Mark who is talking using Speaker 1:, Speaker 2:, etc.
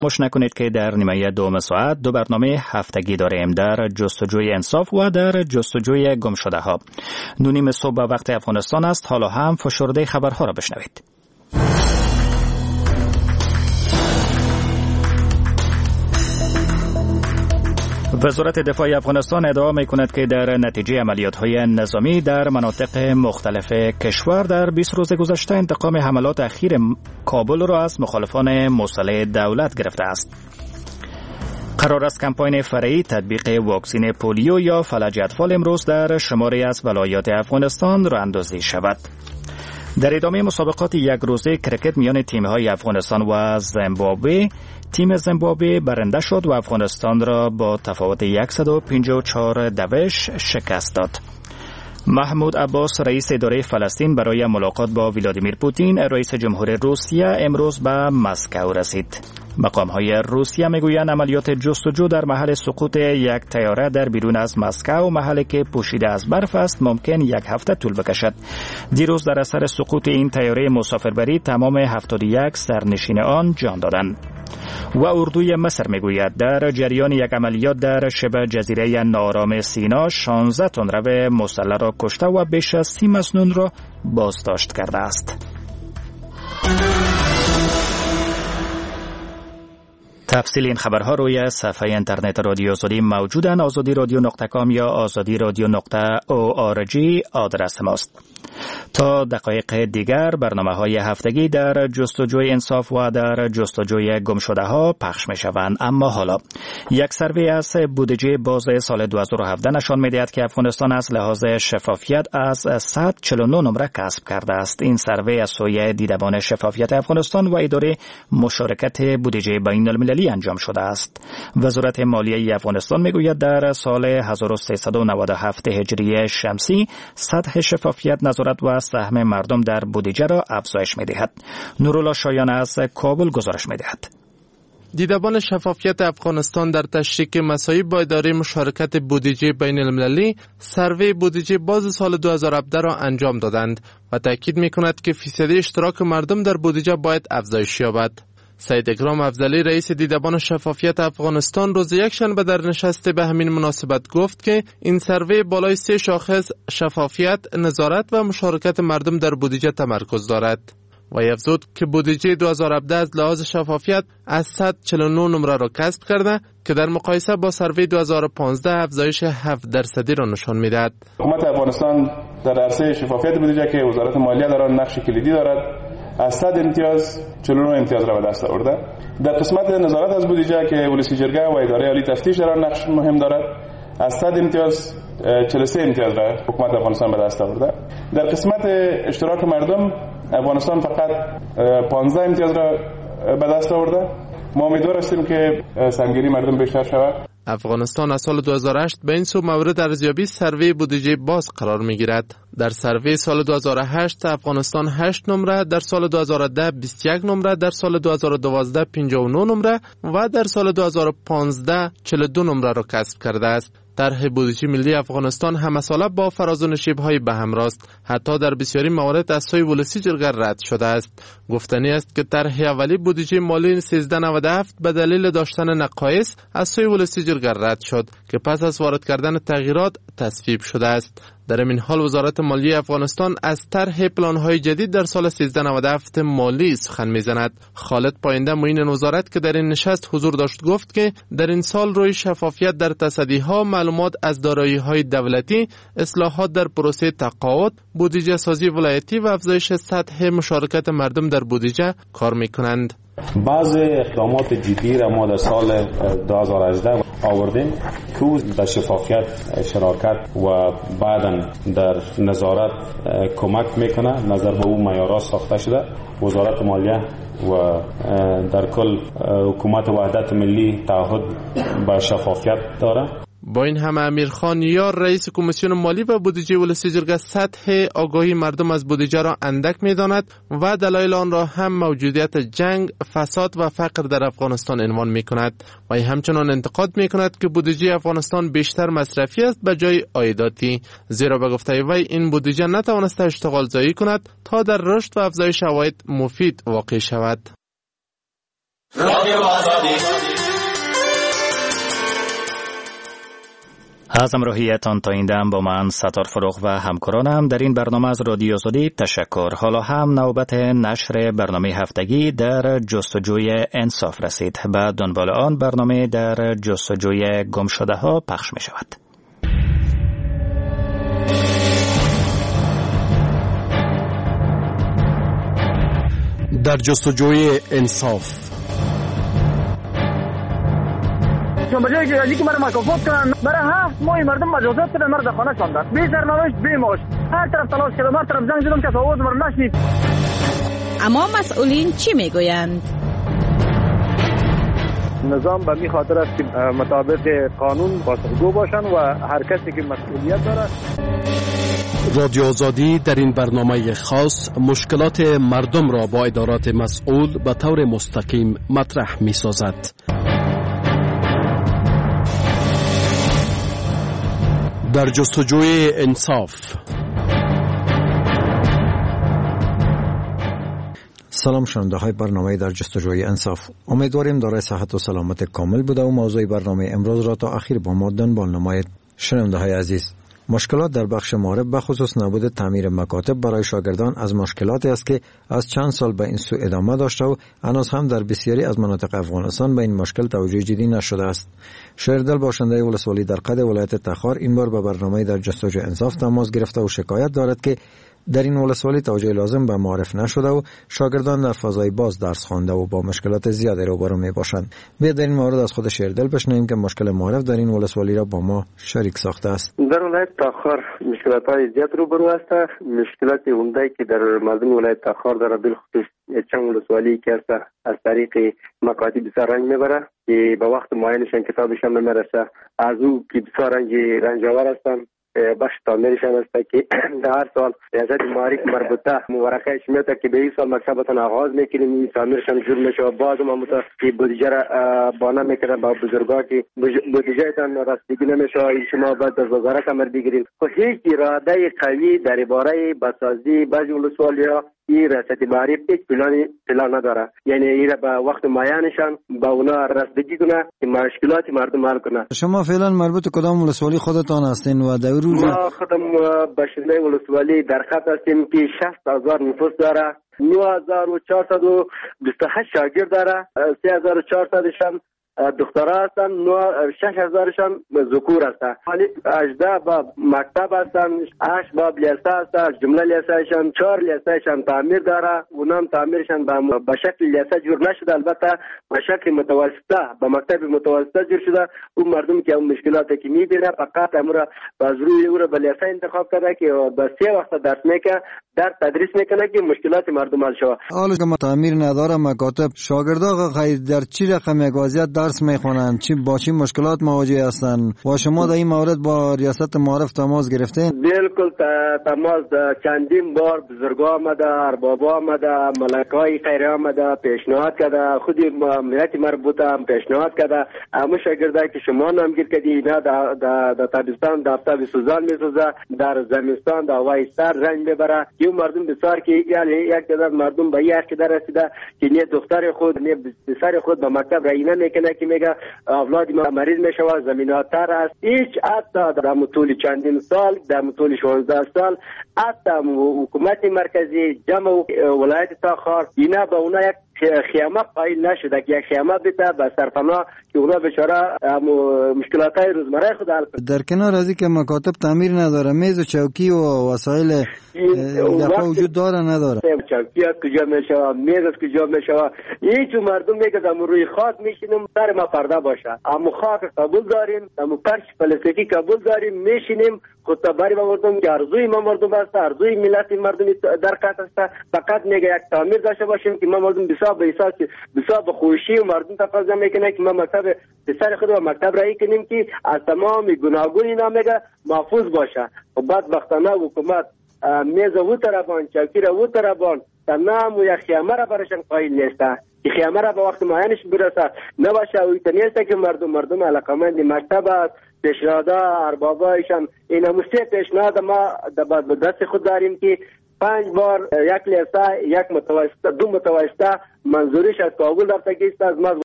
Speaker 1: فراموش نکنید که در نیمه دوم ساعت دو برنامه هفتگی داریم، در جستجوی انصاف و در جستجوی گمشده ها. 9:30 صبح وقت افغانستان است. حالا هم فشرده خبرها را بشنوید. وزارت دفاع افغانستان ادعا می‌کند که در نتیجه عملیات‌های نظامی در مناطق مختلف کشور در 20 روز گذشته انتقام حملات اخیر کابل را از مخالفان مسلح دولت گرفته است. قرار است کمپاین فرعی تطبیق واکسن پولیو یا فلج اطفال امروز در شماری از ولایات افغانستان راه اندازی شود. در ادامه مسابقات یک روزه کرکت میان تیم‌های افغانستان و زیمبابوه، تیم زیمبابوه برنده شد و افغانستان را با تفاوت 154 شکست داد. محمود عباس رئیس اداره فلسطین برای ملاقات با ولادیمیر پوتین رئیس جمهور روسیه امروز به مسکو رسید. مقام‌های روسیه میگویند عملیات جستجو در محل سقوط یک طیاره در بیرون از مسکو، محلی که پوشیده از برف است، ممکن یک هفته طول بکشد. دیروز در اثر سقوط این طیاره مسافربری تمام 71 سرنشین آن جان دادند. و اردوی مصر میگوید در جریان یک عملیات در شبه جزیره ناآرام سینا 16 تندرو مسلح را کشته و بیش از 30 مسنون را بازداشت کرده است. تفصیل این خبرها روی صفحه اینترنت رادیو آزادی موجودند. azadiradyo.com یا azadiradyo.org آدرس ماست. تا دقایق دیگر برنامه‌های هفتگی در جستجوی انصاف و در جستجوی گمشده ها پخش می‌شوند. اما حالا یک سروی از بودجه باز سال 2017 نشان می‌دهد که افغانستان از لحاظ شفافیت از 149 نمره کسب کرده است. این سروی از سوی دیدبان شفافیت افغانستان و اداره مشارکت بودجه بین‌المللی انجام شده است. وزارت مالیه افغانستان می‌گوید در سال 1397 هجری شمسی سطح شفافیت، نظارت و سهم مردم در بودجه را افزایش می‌دهد. نورالله شایان از کابل گزارش می‌دهد.
Speaker 2: دیدبان شفافیت افغانستان در تشریک مساعی با اداره مشارکت بودجه بین المللی سروی بودجه باز سال 2017 را انجام دادند و تاکید می‌کند که فیصدی اشتراک مردم در بودجه باید افزایش یابد. سید اکرام افضلی رئیس دیدبان شفافیت افغانستان روز یکشنبه در نشست به همین مناسبت گفت که این سروی بالای 3 شاخص شفافیت، نظارت و مشارکت مردم در بودجه تمرکز دارد و افزود که بودجه 2017 از لحاظ شفافیت از 149 نمره را کسب کرده که در مقایسه با سروی 2015 افزایش 7% را نشان می‌دهد.
Speaker 3: حکومت افغانستان در عرصه شفافیت بودجه که وزارت مالیه در آن نقش کلیدی دارد از 100 امتیاز 49 امتیاز را به دست آورده. در قسمت نظارت از بودجه که ولسی جرگه و اداره عالی تفتیش در آن نقش مهم دارد از 100 امتیاز 43 امتیاز را حکومت افغانستان به دست آورده. در قسمت اشتراک مردم افغانستان فقط 15 امتیاز را به دست آورده. ما امیدوار هستیم که سهمگیری مردم بیشتر شود.
Speaker 2: افغانستان از سال 2008 به این سو مورد ارزیابی سروی بودجه باز قرار می‌گیرد. در سروی سال 2008 افغانستان 8 نمره، در سال 2010 21 نمره، در سال 2012 59 نمره و در سال 2015 42 نمره را کسب کرده است. طرح بودجه ملی افغانستان همساله با فراز و نشیب‌های به هم است. حتی در بسیاری موارد از سوی ولسی جرگه رد شده است. گفتنی است که طرح اولی بودجه مالی 1397 به دلیل داشتن نقایص از سوی ولسی جرگه رد شد که پس از وارد کردن تغییرات تصویب شده است. در این حال وزارت مالیه افغانستان از طرح پلان‌های جدید در سال 1397 مالی سخن می‌زند. خالد پاینده معین وزارت که در این نشست حضور داشت گفت که در این سال روی شفافیت در تصدی‌ها، معلومات از دارایی‌های دولتی، اصلاحات در پروسه تقاعد، بودجه سازی ولایتی و افزایش سطح مشارکت مردم در بودجه کار می‌کنند.
Speaker 4: بعض اقدامات جدی را ما در سال 2018 آوردیم که در شفافیت شراکت و بعداً در نظارت کمک میکنه. نظر به او معیارات ساخته شده. وزارت مالیه و در کل حکومت وحدت ملی تعهد به شفافیت داره.
Speaker 2: با این همه امیرخان یار رئیس کمیسیون مالی و بودجه ولسی جرگه سطح آگاهی مردم از بودجه را اندک می‌داند و دلایل آن را هم موجودیت جنگ، فساد و فقر در افغانستان عنوان می‌کند و همچنان انتقاد می‌کند که بودجه افغانستان بیشتر مصرفی است به جای عایداتی، زیرا به گفته وی این بودجه نتوانسته اشتغال زایی کند تا در رشد و افزایش عواید مفید واقع شود.
Speaker 5: رادیو آزادی.
Speaker 1: از همراهیتان تا این دم با من ستار فروغ و همکارانم در این برنامه از رادیو آزادی تشکر. حالا هم نوبت نشر برنامه هفتگی در جستجوی انصاف رسید. بعد دنبال آن برنامه در جستجوی گمشده ها پخش می شود.
Speaker 6: در جستجوی انصاف.
Speaker 7: بجای که یکی مرا مکافات کنن، برای 7 ماه مردم مجازات کردن، مرا در خانه شاندن، بی سرنوشت بی معاش. هر طرف تلاش کردم، هر طرف زنگ زدم که آواز مرا نشنید.
Speaker 8: اما مسئولین چی میگویند؟
Speaker 7: نظام به می خاطر است که مطابق قانون پاسخگو باشند و هر کسی که مسئولیت دارد.
Speaker 6: رادیو آزادی در این برنامه خاص مشکلات مردم را با ادارات مسئول به طور مستقیم مطرح می سازد. در جستجوی انصاف.
Speaker 9: سلام شنونده های برنامه در جستجوی انصاف. امیدواریم دارای صحت و سلامت کامل بوده و موضوع برنامه امروز را تا آخر با ما دنبال نمایید. شنونده های عزیز، مشکلات در بخش معارف بخصوص نبود تعمیر مکاتب برای شاگردان از مشکلاتی است که از چند سال به این سو ادامه داشته و هنوز هم در بسیاری از مناطق افغانستان به این مشکل توجه جدی نشده است. شهردل باشنده ولسوالی در قد ولایت تخار این بار به برنامه در جستجوی انصاف تماس گرفته و شکایت دارد که در این ولسوالی توجه لازم به معارف نشده و شاگردان در فضای باز درس خوانده و با مشکلات زیادی روبرو می باشند. بیا در این مورد از خود شهردل بشنویم که مشکل معارف در این ولسوالی را با ما شریک ساخته است.
Speaker 10: در ولایت تخار مشکلات زیاد روبرو است. مشکلات عمده که در مردم ولایت تخار داره، بالخصوص چند ولسوالی که است از طریق مکاتب بسیار رنج میبره که به وقت معینشان کتابشان نمیرسه. از او که بسیار رنجاور هستند. بخش تعمیرشان است که در هر سال ریاست معارف مربوطه مورخهش میاد که به این سال مکتبتان آغاز میکنیم، این تعمیرشان شروع میشه. بعض ماموتا که بودجه را بانه میکنن با بزرگا که بودجهتان رسیدگی نمیشه، شما باید از وزارت امر بگیرید. خب هیچ اراده قوی در باره بسازی بعضی ولسوالی‌ها این ریاست معارف هیچ پلان نداره. یعنی این به وقت معینشان با اونا رسیدگی کنه که مشکلات مردم حل کنه.
Speaker 9: شما فعلا مربوط کدام ولسوالی خودتان هستین و در روز
Speaker 10: ما خودم باشنده ولسوالی در خط هستیم که 60,000 نفوس داره، 9428 شاگرد داره، 3400 دخترها هستن، 6000 ذکور هستن. حالی 18 با مکتب هستن، 8 با لیسه هستن، جمله لیسهشان 4 لیسهشان تعمیر داره. اونم تعمیرشان به شکل لیسه جور نشده، البته به شکل متوسطه به مکتب متوسطه جور شده. اون مردم که اون مشکلاتی که میبینه فقط امروز باز روی او را به لیسه انتخاب کرده که به 3 وقت درس میکنه، در تدریس میکنه که مشکلات مردم حل شود.
Speaker 9: حالا که تعمیر نداره مکاتب، شاگردها خیر در چی رقم وضعیت درس میخونن، با چی مشکلات مواجه هستن و شما در این مورد با ریاست معارف تماس گرفتین؟
Speaker 10: بالکل تماس چندین بار بزرگا آمده، اربابا آمده، ملکای خیریه آمده، پیشنهاد کرده، خود ملت مربوطه هم پیشنهاد کرده. همه شاگردایی که شما نامگیر کردی اینا در تابستان دفتر سوزان میسوزه، در زمستان در هوای سر رنج میبره. یه مردم بسیار که یعنی یک تعداد مردم به این عقیده رسیده که نه دختر خود نه پسر خود به مکتب رای نمیکنه که میگه اولاد ما مریض میشه و زمینات تر است. هیچ حتی در طول چندین سال، در طول 16 سال حتی حکومت مرکزی جمع ولایت تخار اینا به اونا یک خیمه قائل نشده که یک خیمه بده به سرپناه که اونا بیچاره مشکلاتای روزمره خود حل کنه.
Speaker 9: در کنار از اینکه مکاتب تعمیر نداره، میز و چوکی و وسایل دفعه وجود داره نداره؟
Speaker 10: چوکی از کجا میشه، میز از کجا میشه؟ هیچ مردم میگه در روی خاک میشینیم سر ما پرده باشه. اما خاک قبول داریم، اما فرش پلاستیکی قبول داریم، میشینیم خود باری با مردم که ارزوی ما مردم است، ارزوی ملت مردم در قطع است. فقط میگه یک تعمیر داشته باشیم که ما مردم بسیار به خوشی و مردم تقاضا میکنه که ما مکتب پسر خود و مکتب رایی کنیم که از تمام گناهگون اینا میگه محفوظ باشه. و بعد وقتانه حکومت میز و طرفان چوکی را و طرفان تمام و یک خیمه را برشن قائل نیسته که خیمه را به وقت معینش برسه نباشه. و ایتنیسته که مردم علاقمند مکتب است، پیشنهادا اربابایشان این هموسته پیشنهاد ما به دست خود داریم که 5 بار یک لیسه، یک متوسطه، 2 متوسطه منظوریش از کابل رفته که است از